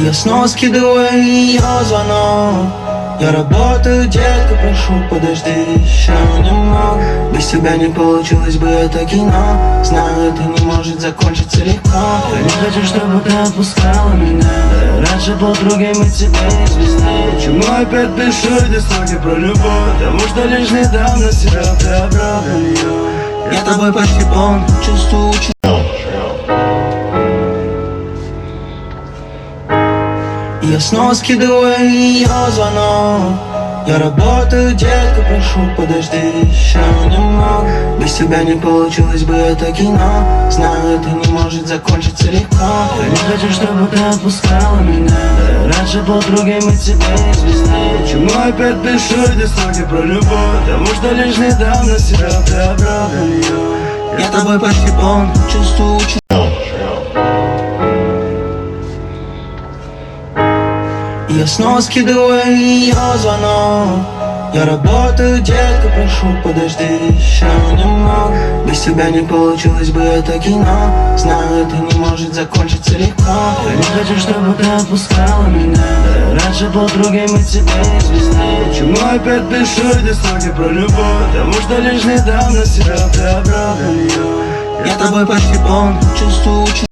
Я снова скидываю ее звонок. Я работаю, детка, прошу, подожди еще немного. Без тебя не получилось бы это кино. Знаю, это не может закончиться легко. Я не хочу, чтобы ты отпускала меня. Да, раньше был другим, и тебе известнее. Почему опять пишу эти строки про любовь? Потому что лишь недавно себя ты оправдал ее. Я тобой почти полон, чувствую. Я снова скидываю ее звонок. Я работаю, детка, прошу, подожди еще немного. Без тебя не получилось бы это кино. Знаю, это не может закончиться легко. Я не хочу, чтобы ты отпускала меня. Да, раньше был другим, и тебе известнее. Почему опять пишу эти строки про любовь? Потому что лишь недавно себя ты оправдал ее. Я тобой почти полон, чувствую. Я снова скидываю ее звонок. Я работаю, детка, прошу, подожди еще немного. Без тебя не получилось бы это кино. Знаю, это не может закончиться легко. Я не хочу, чтобы ты отпускала меня. Да, раньше был другим, и тебе известнее. Почему опять пишу эти строки про любовь? Потому что лишь недавно себя ты оправдал ее. Я тобой почти полон, чувствую.